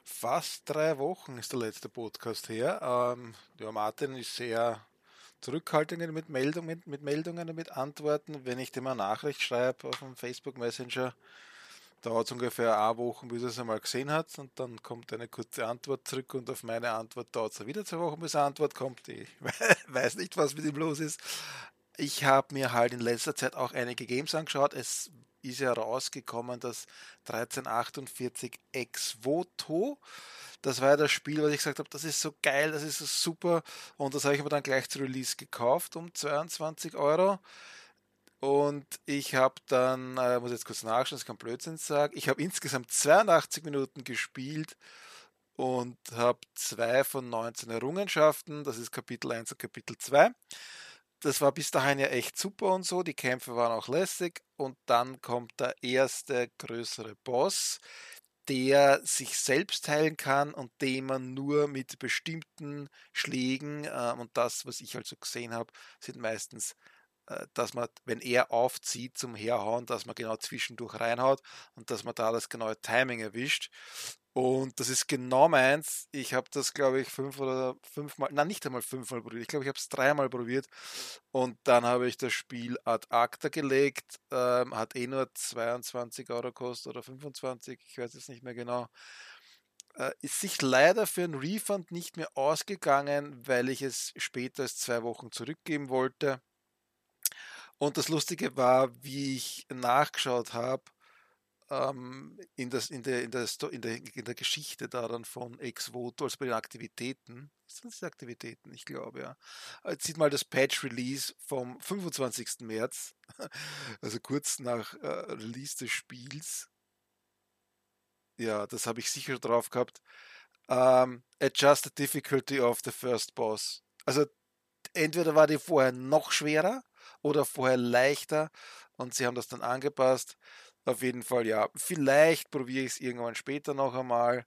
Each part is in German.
Fast 3 Wochen ist der letzte Podcast her. Ja, Martin ist sehr zurückhaltend mit Meldungen und mit Antworten. Wenn ich dem eine Nachricht schreibe auf dem Facebook Messenger, dauert es ungefähr eine Woche, bis er es einmal gesehen hat. Und dann kommt eine kurze Antwort zurück und auf meine Antwort dauert es wieder 2 Wochen, bis eine Antwort kommt. Ich weiß nicht, was mit ihm los ist. Ich habe mir halt in letzter Zeit auch einige Games angeschaut. Es ist ja rausgekommen, das 1348 Ex Voto. Das war ja das Spiel, was ich gesagt habe, das ist so geil, das ist so super. Und das habe ich mir dann gleich zu Release gekauft um 22 Euro. Und ich habe dann, muss jetzt kurz nachschauen, dass ich kein Blödsinn sage, ich habe insgesamt 82 Minuten gespielt und habe 2 von 19 Errungenschaften. Das ist Kapitel 1 und Kapitel 2. Das war bis dahin ja echt super und so. Die Kämpfe waren auch lässig. Und dann kommt der erste größere Boss, der sich selbst heilen kann und den man nur mit bestimmten Schlägen, und das, was ich also gesehen habe, sind meistens, dass man, wenn er aufzieht zum Herhauen, dass man genau zwischendurch reinhaut und dass man da das genaue Timing erwischt. Und das ist genau meins. Ich habe das, glaube ich, 5 oder 5 Mal, nein, nicht einmal 5 Mal probiert. Ich glaube, ich habe es 3 Mal probiert. Und dann habe ich das Spiel ad acta gelegt. Hat eh nur 22 Euro gekostet oder 25, ich weiß es nicht mehr genau. Ist sich leider für einen Refund nicht mehr ausgegangen, weil ich es später als 2 Wochen zurückgeben wollte. Und das Lustige war, wie ich nachgeschaut habe, in der Geschichte da dann von Ex Voto, also bei den Aktivitäten. Sind das die Aktivitäten? Ich glaube, ja. Jetzt sieht mal das Patch-Release vom 25. März, also kurz nach Release des Spiels. Ja, das habe ich sicher drauf gehabt. Adjust the difficulty of the first boss. Also entweder war die vorher noch schwerer oder vorher leichter und sie haben das dann angepasst. Auf jeden Fall, ja. Vielleicht probiere ich es irgendwann später noch einmal.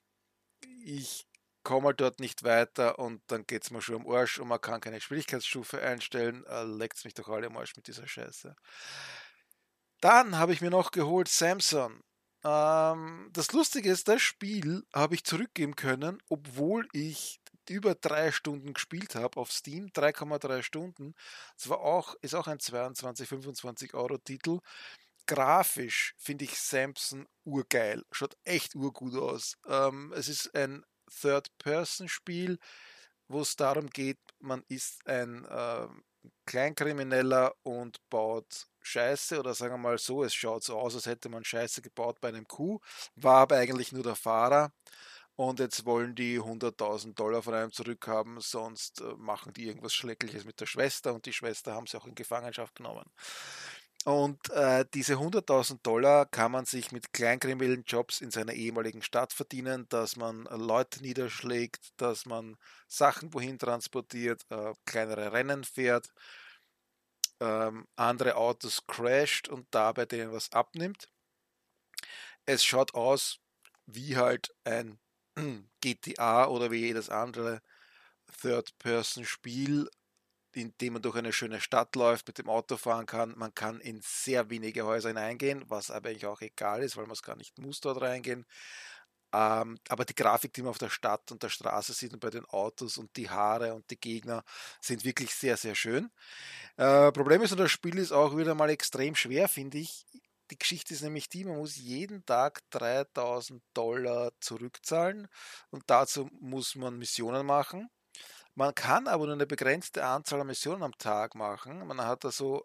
Ich komme halt dort nicht weiter und dann geht es mir schon am Arsch und man kann keine Schwierigkeitsstufe einstellen. Leckt es mich doch alle am Arsch mit dieser Scheiße. Dann habe ich mir noch geholt Samson. Das Lustige ist, das Spiel habe ich zurückgeben können, obwohl ich über 3 Stunden gespielt habe auf Steam, 3,3 Stunden. Ist auch ein 22, 25 Euro Titel. Grafisch finde ich Samson urgeil. Schaut echt urgut aus. Es ist ein Third-Person-Spiel, wo es darum geht, man ist ein Kleinkrimineller und baut Scheiße, oder sagen wir mal so, es schaut so aus, als hätte man Scheiße gebaut bei einem Coup, war aber eigentlich nur der Fahrer. Und jetzt wollen die 100.000 Dollar von einem zurückhaben, sonst machen die irgendwas Schreckliches mit der Schwester und die Schwester haben sie auch in Gefangenschaft genommen. Und diese 100.000 Dollar kann man sich mit kleinkriminellen Jobs in seiner ehemaligen Stadt verdienen, dass man Leute niederschlägt, dass man Sachen wohin transportiert, kleinere Rennen fährt, andere Autos crasht und dabei denen was abnimmt. Es schaut aus wie halt ein GTA oder wie jedes andere Third-Person-Spiel, in dem man durch eine schöne Stadt läuft, mit dem Auto fahren kann. Man kann in sehr wenige Häuser hineingehen, was aber eigentlich auch egal ist, weil man es gar nicht muss dort reingehen. Aber die Grafik, die man auf der Stadt und der Straße sieht und bei den Autos und die Haare und die Gegner sind wirklich sehr, sehr schön. Problem ist, und das Spiel ist auch wieder mal extrem schwer, finde ich. Die Geschichte ist nämlich die, man muss jeden Tag 3.000 Dollar zurückzahlen und dazu muss man Missionen machen. Man kann aber nur eine begrenzte Anzahl an Missionen am Tag machen. Man hat also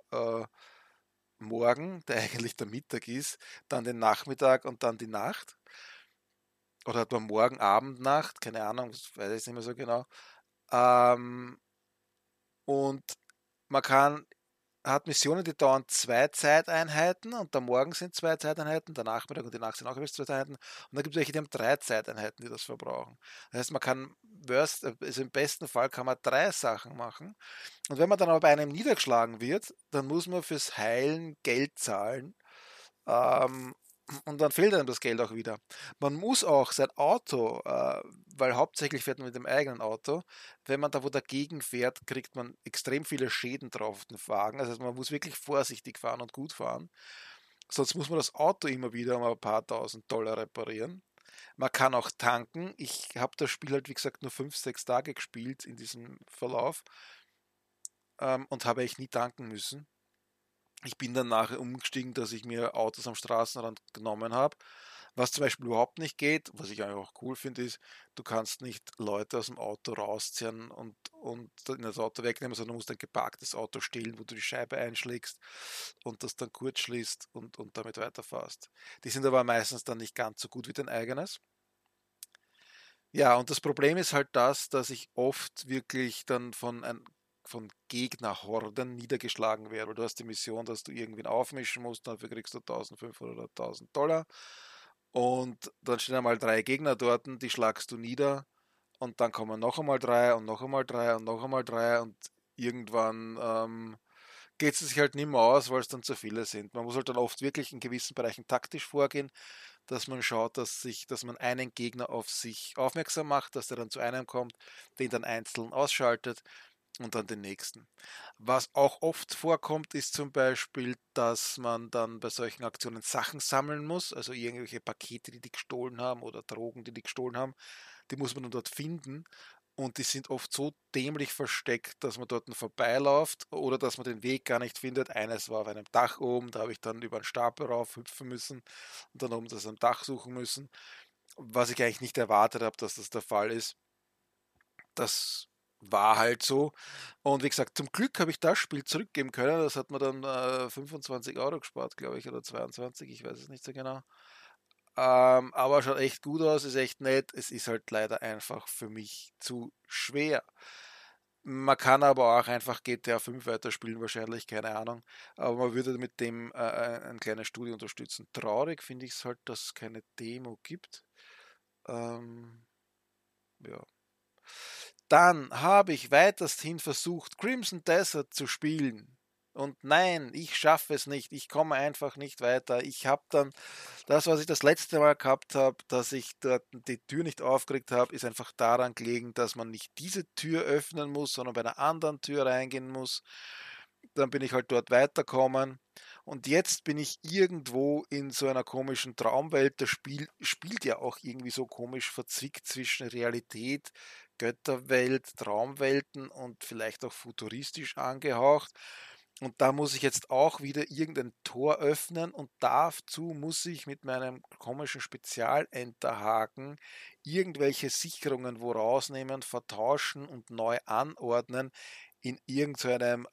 morgen, der eigentlich der Mittag ist, dann den Nachmittag und dann die Nacht. Oder hat man morgen, Abend, Nacht, keine Ahnung, das weiß ich nicht mehr so genau. Ähm, und man hat Missionen, die dauern 2 Zeiteinheiten und am Morgen sind 2 Zeiteinheiten, der Nachmittag und die Nacht sind auch jeweils 2 Zeiteinheiten und dann gibt es welche, die haben 3 Zeiteinheiten, die das verbrauchen. Das heißt, man kann also im besten Fall kann man 3 Sachen machen und wenn man dann aber bei einem niedergeschlagen wird, dann muss man fürs Heilen Geld zahlen. Ähm, und dann fehlt einem das Geld auch wieder. Man muss auch sein Auto, weil hauptsächlich fährt man mit dem eigenen Auto, wenn man da wo dagegen fährt, kriegt man extrem viele Schäden drauf auf den Wagen. Also man muss wirklich vorsichtig fahren und gut fahren. Sonst muss man das Auto immer wieder um ein paar tausend Dollar reparieren. Man kann auch tanken. Ich habe das Spiel halt, wie gesagt, nur 5, 6 Tage gespielt in diesem Verlauf, und habe eigentlich nie tanken müssen. Ich bin dann nachher umgestiegen, dass ich mir Autos am Straßenrand genommen habe. Was zum Beispiel überhaupt nicht geht, was ich eigentlich auch cool finde, ist, du kannst nicht Leute aus dem Auto rausziehen und in das Auto wegnehmen, sondern du musst ein geparktes Auto stehlen, wo du die Scheibe einschlägst und das dann kurz schließt und damit weiterfährst. Die sind aber meistens dann nicht ganz so gut wie dein eigenes. Ja, und das Problem ist halt das, dass ich oft wirklich dann von Gegnerhorden niedergeschlagen werde. Weil du hast die Mission, dass du irgendwen aufmischen musst, dafür kriegst du 1500 oder 1000 $. Und dann stehen einmal 3 Gegner dort, die schlagst du nieder. Und dann kommen noch einmal 3 und noch einmal 3 und noch einmal 3. Und irgendwann geht es sich halt nicht mehr aus, weil es dann zu viele sind. Man muss halt dann oft wirklich in gewissen Bereichen taktisch vorgehen, dass man schaut, dass man einen Gegner auf sich aufmerksam macht, dass der dann zu einem kommt, den dann einzeln ausschaltet und dann den nächsten. Was auch oft vorkommt, ist zum Beispiel, dass man dann bei solchen Aktionen Sachen sammeln muss, also irgendwelche Pakete, die gestohlen haben oder Drogen, die gestohlen haben, die muss man dann dort finden. Und die sind oft so dämlich versteckt, dass man dort vorbeiläuft oder dass man den Weg gar nicht findet. Eines war auf einem Dach oben, da habe ich dann über einen Stapel rauf hüpfen müssen und dann oben das am Dach suchen müssen. Was ich eigentlich nicht erwartet habe, dass das der Fall ist. Das war halt so. Und wie gesagt, zum Glück habe ich das Spiel zurückgeben können. Das hat mir dann 25 € gespart, glaube ich, oder 22, ich weiß es nicht so genau. Aber schaut echt gut aus, ist echt nett. Es ist halt leider einfach für mich zu schwer. Man kann aber auch einfach GTA 5 weiterspielen, wahrscheinlich, keine Ahnung. Aber man würde mit dem ein kleines Studio unterstützen. Traurig finde ich es halt, dass es keine Demo gibt. Ähm, ja. Dann habe ich weitesthin versucht, Crimson Desert zu spielen. Und nein, ich schaffe es nicht. Ich komme einfach nicht weiter. Ich habe dann das, was ich das letzte Mal gehabt habe, dass ich dort die Tür nicht aufgeregt habe, ist einfach daran gelegen, dass man nicht diese Tür öffnen muss, sondern bei einer anderen Tür reingehen muss. Dann bin ich halt dort weitergekommen. Und jetzt bin ich irgendwo in so einer komischen Traumwelt. Das Spiel spielt ja auch irgendwie so komisch verzwickt zwischen Realität, Götterwelt, Traumwelten und vielleicht auch futuristisch angehaucht. Und da muss ich jetzt auch wieder irgendein Tor öffnen und dazu muss ich mit meinem komischen Spezialenterhaken irgendwelche Sicherungen wo rausnehmen, vertauschen und neu anordnen in irgendeinem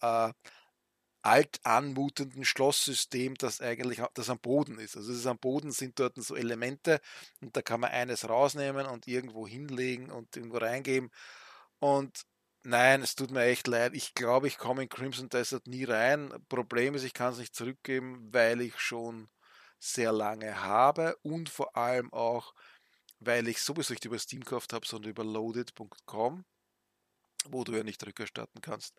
alt anmutenden Schlosssystem, das eigentlich das am Boden ist. Also es ist am Boden sind dort so Elemente und da kann man eines rausnehmen und irgendwo hinlegen und irgendwo reingeben. Und nein, es tut mir echt leid. Ich glaube, ich komme in Crimson Desert nie rein. Problem ist, ich kann es nicht zurückgeben, weil ich schon sehr lange habe und vor allem auch, weil ich sowieso nicht über Steam gekauft habe, sondern über loaded.com, wo du ja nicht rückerstatten kannst.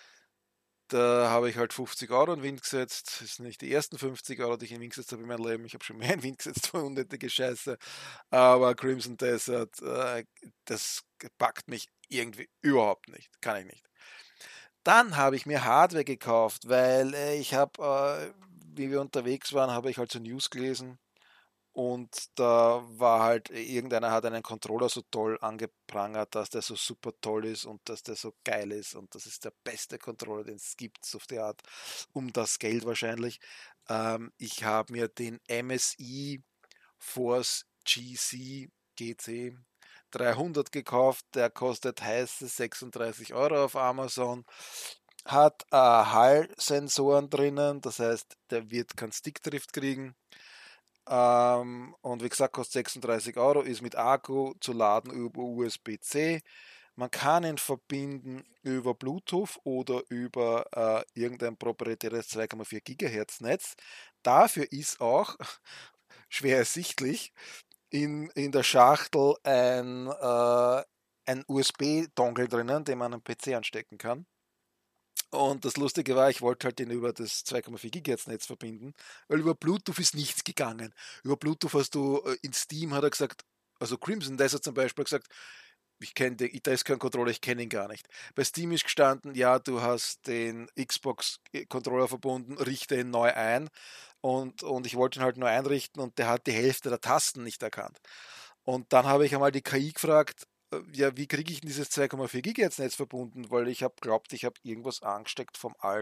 Da habe ich halt 50 € in den Wind gesetzt. Das sind nicht die ersten 50 €, die ich in den Wind gesetzt habe in meinem Leben. Ich habe schon mehr in den Wind gesetzt für unnötige Scheiße. Aber Crimson Desert, das packt mich irgendwie überhaupt nicht. Kann ich nicht. Dann habe ich mir Hardware gekauft, weil ich habe, wie wir unterwegs waren, habe ich halt so News gelesen und da war halt, irgendeiner hat einen Controller so toll angeprangert, dass der so super toll ist und dass der so geil ist und das ist der beste Controller, den es gibt, so auf die Art, um das Geld wahrscheinlich. Ich habe mir den MSI Force GC 300 gekauft, der kostet heiße 36 € auf Amazon, hat Hall-Sensoren drinnen, das heißt, der wird keinen Stickdrift kriegen. Und wie gesagt, kostet 36 €, ist mit Akku zu laden über USB-C. Man kann ihn verbinden über Bluetooth oder über irgendein proprietäres 2,4 GHz Netz. Dafür ist auch, schwer ersichtlich, in der Schachtel ein USB-Dongle drinnen, den man am PC anstecken kann. Und das Lustige war, ich wollte halt den über das 2,4 GHz Netz verbinden, weil über Bluetooth ist nichts gegangen. Über Bluetooth hast du in Steam, hat er gesagt, also Crimson Desert zum Beispiel, gesagt, ich kenne den, da ist kein Controller, ich kenne ihn gar nicht. Bei Steam ist gestanden, ja, du hast den Xbox-Controller verbunden, richte ihn neu ein. Und ich wollte ihn halt neu einrichten und der hat die Hälfte der Tasten nicht erkannt. Und dann habe ich einmal die KI gefragt, ja, wie kriege ich denn dieses 2,4 GHz Netz verbunden? Weil ich habe glaubt, ich habe irgendwas angesteckt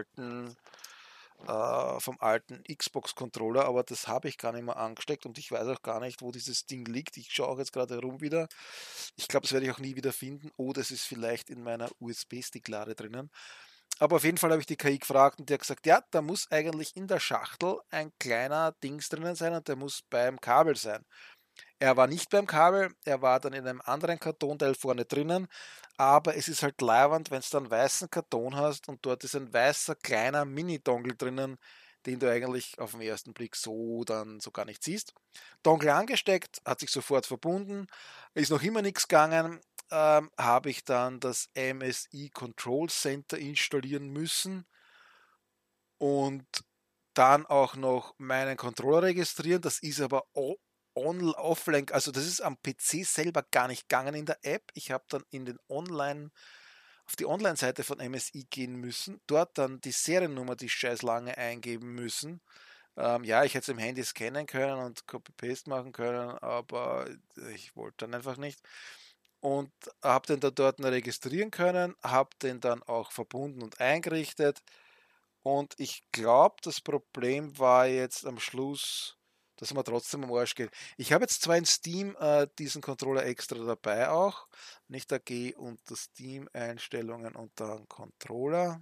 vom alten Xbox-Controller, aber das habe ich gar nicht mehr angesteckt und ich weiß auch gar nicht, wo dieses Ding liegt. Ich schaue auch jetzt gerade herum wieder. Ich glaube, das werde ich auch nie wieder finden. Oh, das ist vielleicht in meiner USB-Stick-Lade drinnen. Aber auf jeden Fall habe ich die KI gefragt und die hat gesagt, ja, da muss eigentlich in der Schachtel ein kleiner Dings drinnen sein und der muss beim Kabel sein. Er war nicht beim Kabel, er war dann in einem anderen Kartonteil vorne drinnen, aber es ist halt leiwand, wenn du dann einen weißen Karton hast und dort ist ein weißer kleiner Mini-Dongle drinnen, den du eigentlich auf den ersten Blick so dann so gar nicht siehst. Dongle angesteckt, hat sich sofort verbunden, ist noch immer nichts gegangen, habe ich dann das MSI Control Center installieren müssen und dann auch noch meinen Controller registrieren. Das ist aber offline, also das ist am PC selber gar nicht gegangen in der App. Ich habe dann auf die Online-Seite von MSI gehen müssen, dort dann die Seriennummer, die scheiß lange eingeben müssen. Ja, ich hätte es im Handy scannen können und Copy-Paste machen können, aber ich wollte dann einfach nicht. Und habe den da dort registrieren können, habe den dann auch verbunden und eingerichtet. Und ich glaube, das Problem war jetzt am Schluss, dass man trotzdem am Arsch geht. Ich habe jetzt zwar in Steam diesen Controller extra dabei auch. Nicht da gehe unter Steam-Einstellungen und dann Controller.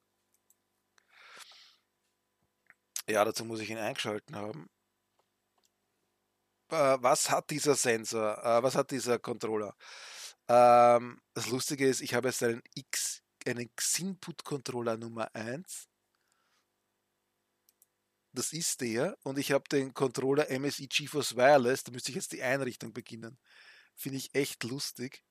Ja, dazu muss ich ihn eingeschalten haben. Was hat dieser Sensor? Was hat dieser Controller? Das Lustige ist, ich habe jetzt einen Xinput-Controller Nummer 1. Das ist der. Und ich habe den Controller MSI GeForce Wireless. Da müsste ich jetzt die Einrichtung beginnen. Finde ich echt lustig.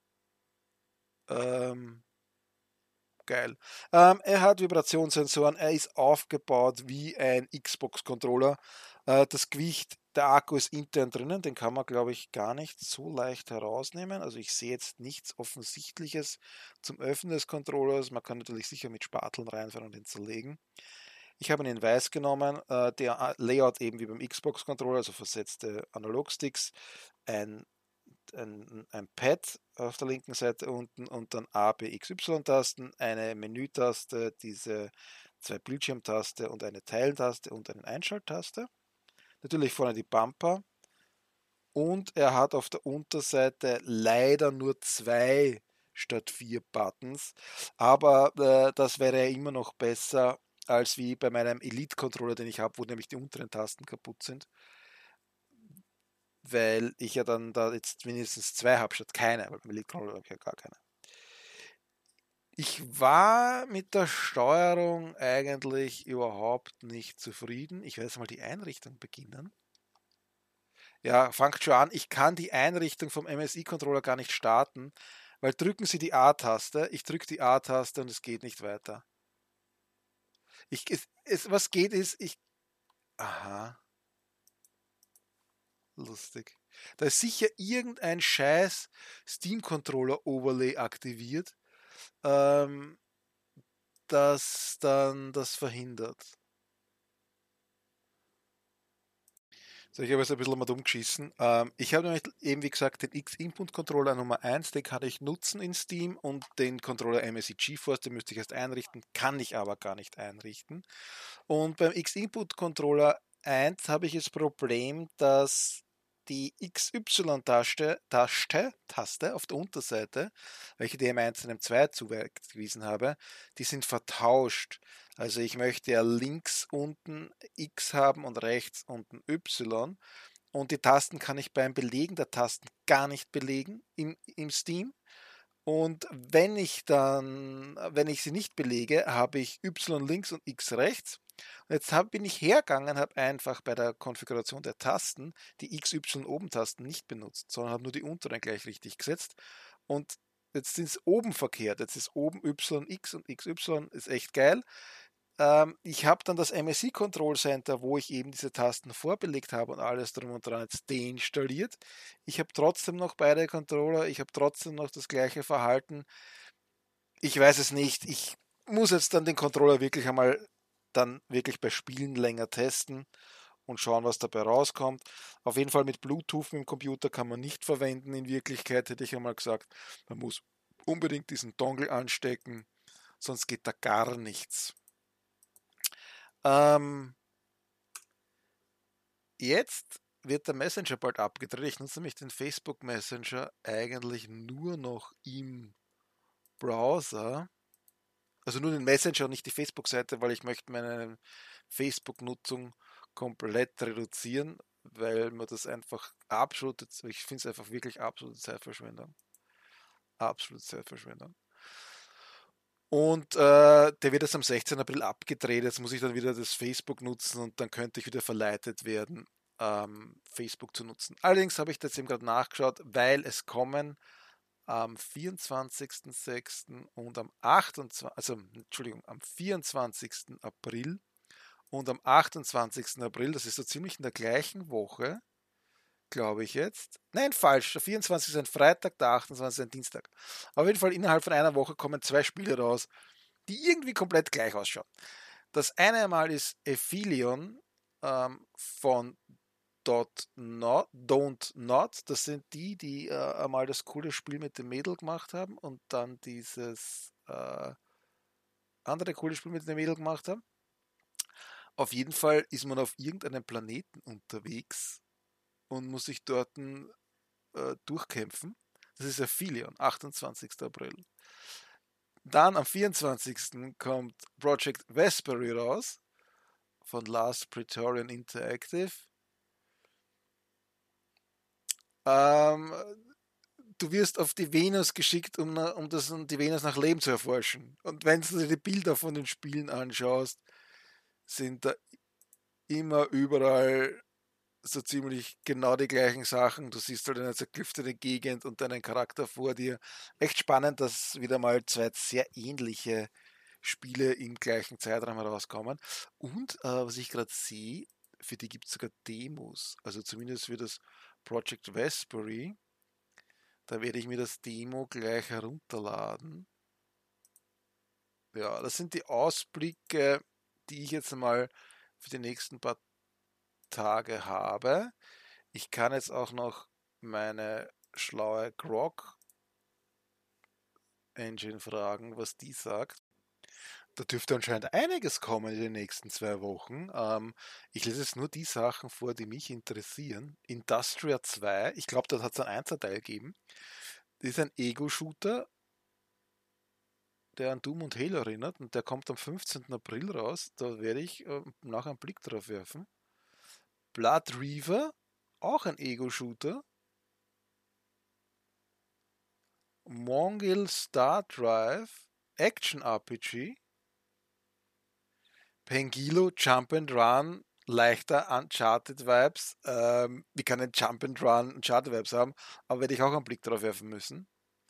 Ähm, geil. Er hat Vibrationssensoren. Er ist aufgebaut wie ein Xbox-Controller. Das Gewicht, der Akku ist intern drinnen. Den kann man, glaube ich, gar nicht so leicht herausnehmen. Also ich sehe jetzt nichts Offensichtliches zum Öffnen des Controllers. Man kann natürlich sicher mit Spateln reinfahren und ihn zerlegen. Ich habe ihn in weiß genommen, der Layout eben wie beim Xbox-Controller, also versetzte Analogsticks, ein, ein Pad auf der linken Seite unten und dann A, B, X, Y-Tasten, eine Menütaste, diese zwei Bildschirmtaste und eine Teiltaste und eine Einschalttaste. Natürlich vorne die Bumper und er hat auf der Unterseite leider nur zwei statt vier Buttons, aber das wäre ja immer noch besser als wie bei meinem Elite-Controller, den ich habe, wo nämlich die unteren Tasten kaputt sind, weil ich ja dann da jetzt mindestens zwei habe statt keine, weil beim Elite-Controller habe ich ja gar keine. Ich war mit der Steuerung eigentlich überhaupt nicht zufrieden. Ich werde jetzt mal die Einrichtung beginnen. Ja, fangt schon an. Ich kann die Einrichtung vom MSI-Controller gar nicht starten, weil drücken Sie die A-Taste. Ich drücke die A-Taste und es geht nicht weiter. Was geht ist, aha, lustig. Da ist sicher irgendein scheiß Steam-Controller-Overlay aktiviert, ähm, das dann das verhindert. So, ich habe jetzt ein bisschen mal dumm geschissen. Ich habe nämlich eben, wie gesagt, den X-Input-Controller Nummer 1, den kann ich nutzen in Steam und den Controller MSI GeForce, den müsste ich erst einrichten, kann ich aber gar nicht einrichten. Und beim X-Input-Controller 1 habe ich das Problem, dass die XY-Taste auf der Unterseite, welche die M1 und M2 zugewiesen habe, die sind vertauscht. Also ich möchte ja links unten X haben und rechts unten Y. Und die Tasten kann ich beim Belegen der Tasten gar nicht belegen im Steam. Und wenn ich sie nicht belege, habe ich Y links und X rechts. Und jetzt bin ich hergegangen, habe einfach bei der Konfiguration der Tasten die X, Y oben-Tasten nicht benutzt, sondern habe nur die unteren gleich richtig gesetzt. Und jetzt sind es oben verkehrt. Jetzt ist oben Y, X und XY, ist echt geil. Ich habe dann das MSI Control Center, wo ich eben diese Tasten vorbelegt habe und alles drum und dran jetzt deinstalliert. Ich habe trotzdem noch beide Controller, ich habe trotzdem noch das gleiche Verhalten. Ich weiß es nicht. Ich muss jetzt dann den Controller wirklich einmal dann wirklich bei Spielen länger testen und schauen, was dabei rauskommt. Auf jeden Fall mit Bluetooth im Computer kann man nicht verwenden. In Wirklichkeit hätte ich einmal gesagt, man muss unbedingt diesen Dongle anstecken, sonst geht da gar nichts. Jetzt wird der Messenger bald abgedreht. Ich nutze nämlich den Facebook Messenger eigentlich nur noch im Browser. Also nur den Messenger und nicht die Facebook-Seite, weil ich möchte meine Facebook-Nutzung komplett reduzieren, weil man das einfach absolut, ich finde es einfach wirklich absolute Zeitverschwendung. Absolute Zeitverschwendung. Und der wird jetzt am 16. April abgedreht. Jetzt muss ich dann wieder das Facebook nutzen und dann könnte ich wieder verleitet werden, Facebook zu nutzen. Allerdings habe ich das eben gerade nachgeschaut, weil es kommen am 24.06. und am 28., also Entschuldigung, am 24. April und am 28. April, das ist so ziemlich in der gleichen Woche, glaube ich jetzt. Nein, falsch. Der 24. ist ein Freitag, der 28. ist ein Dienstag. Auf jeden Fall innerhalb von einer Woche kommen 2 Spiele raus, die irgendwie komplett gleich ausschauen. Das eine Mal ist Ephelion von Don't Not. Das sind die einmal das coole Spiel mit dem Mädel gemacht haben und dann dieses andere coole Spiel mit dem Mädel gemacht haben. Auf jeden Fall ist man auf irgendeinem Planeten unterwegs und muss sich dort durchkämpfen. Das ist Aphelion, 28. April. Dann am 24. kommt Project Vespery raus von Last Praetorian Interactive. Du wirst auf die Venus geschickt, um die Venus nach Leben zu erforschen. Und wenn du dir die Bilder von den Spielen anschaust, sind da immer überall so ziemlich genau die gleichen Sachen. Du siehst halt eine zerklüftete Gegend und deinen Charakter vor dir. Echt spannend, dass wieder mal 2 sehr ähnliche Spiele im gleichen Zeitraum herauskommen. Und was ich gerade sehe, für die gibt es sogar Demos. Also zumindest für das Project Vespery. Da werde ich mir das Demo gleich herunterladen. Ja, das sind die Ausblicke, die ich jetzt mal für die nächsten paar Tage habe. Ich kann jetzt auch noch meine schlaue Grog Engine fragen, was die sagt. Da dürfte anscheinend einiges kommen in den nächsten 2 Wochen. Ich lese jetzt nur die Sachen vor, die mich interessieren. Industria 2, ich glaube, das hat es einen Einzelteil gegeben. Das ist ein Ego-Shooter, der an Doom und Halo erinnert und der kommt am 15. April raus. Da werde ich nachher einen Blick drauf werfen. Blood Reaver, auch ein Ego-Shooter. Mongil Star Drive, Action RPG. Pengilo Jump and Run, leichter Uncharted Vibes. Wie kann ein Jump and Run Uncharted Vibes haben? Aber werde ich auch einen Blick drauf werfen müssen.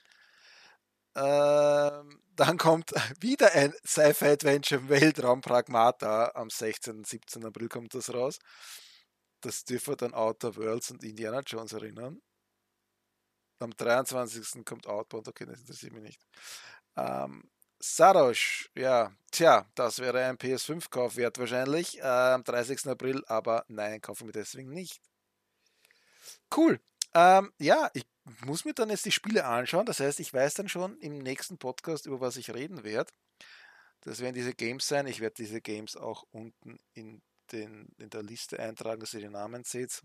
Dann kommt wieder ein Sci-Fi-Adventure im Weltraum, Pragmata. Am 16. 17. April kommt das raus. Das dürfte dann Outer Worlds und Indiana Jones erinnern. Am 23. kommt Outbound, okay, das interessiert mich nicht. Sarosh, ja, tja, das wäre ein PS5-Kauf wert wahrscheinlich am 30. April, aber nein, kaufe mir deswegen nicht. Cool. Ja, ich muss mir dann jetzt die Spiele anschauen. Das heißt, ich weiß dann schon im nächsten Podcast, über was ich reden werde. Das werden diese Games sein. Ich werde diese Games auch unten in der Liste eintragen, dass ihr die Namen seht.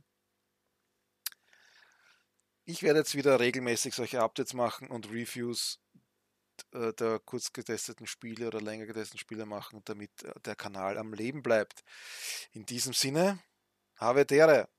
Ich werde jetzt wieder regelmäßig solche Updates machen und Reviews der kurz getesteten Spiele oder länger getesteten Spiele machen, damit der Kanal am Leben bleibt. In diesem Sinne, Havedere!